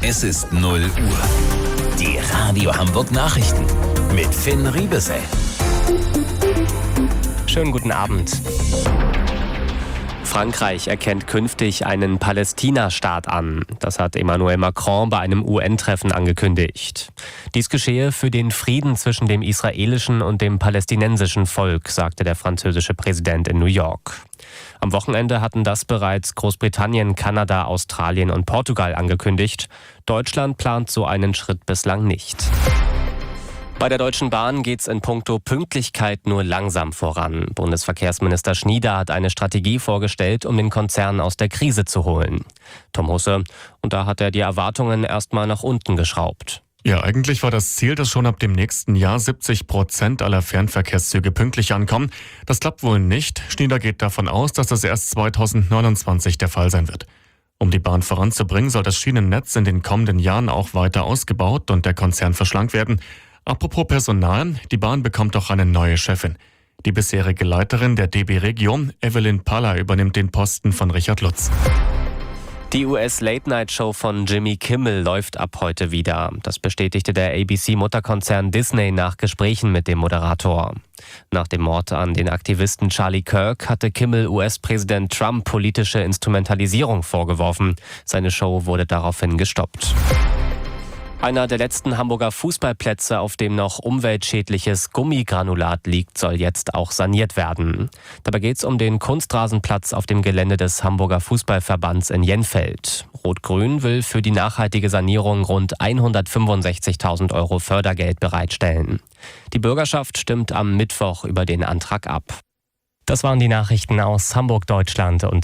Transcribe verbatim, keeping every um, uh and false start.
Es ist null Uhr. Die Radio Hamburg Nachrichten mit Finn Riebesell. Schönen guten Abend. Frankreich erkennt künftig einen Palästina-Staat an. Das hat Emmanuel Macron bei einem U N-Treffen angekündigt. Dies geschehe für den Frieden zwischen dem israelischen und dem palästinensischen Volk, sagte der französische Präsident in New York. Am Wochenende hatten das bereits Großbritannien, Kanada, Australien und Portugal angekündigt. Deutschland plant so einen Schritt bislang nicht. Bei der Deutschen Bahn geht's in puncto Pünktlichkeit nur langsam voran. Bundesverkehrsminister Schnieder hat eine Strategie vorgestellt, um den Konzern aus der Krise zu holen. Tom Husse, und da hat er die Erwartungen erstmal nach unten geschraubt. Ja, eigentlich war das Ziel, dass schon ab dem nächsten Jahr siebzig Prozent aller Fernverkehrszüge pünktlich ankommen. Das klappt wohl nicht. Schnieder geht davon aus, dass das erst zweitausendneunundzwanzig der Fall sein wird. Um die Bahn voranzubringen, soll das Schienennetz in den kommenden Jahren auch weiter ausgebaut und der Konzern verschlankt werden. Apropos Personal, die Bahn bekommt auch eine neue Chefin. Die bisherige Leiterin der D B Regio, Evelyn Paller, übernimmt den Posten von Richard Lutz. Die U S-Late-Night-Show von Jimmy Kimmel läuft ab heute wieder. Das bestätigte der A B C-Mutterkonzern Disney nach Gesprächen mit dem Moderator. Nach dem Mord an den Aktivisten Charlie Kirk hatte Kimmel U S-Präsident Trump politische Instrumentalisierung vorgeworfen. Seine Show wurde daraufhin gestoppt. Einer der letzten Hamburger Fußballplätze, auf dem noch umweltschädliches Gummigranulat liegt, soll jetzt auch saniert werden. Dabei geht es um den Kunstrasenplatz auf dem Gelände des Hamburger Fußballverbands in Jenfeld. Rot-Grün will für die nachhaltige Sanierung rund hundertfünfundsechzigtausend Euro Fördergeld bereitstellen. Die Bürgerschaft stimmt am Mittwoch über den Antrag ab. Das waren die Nachrichten aus Hamburg, Deutschland und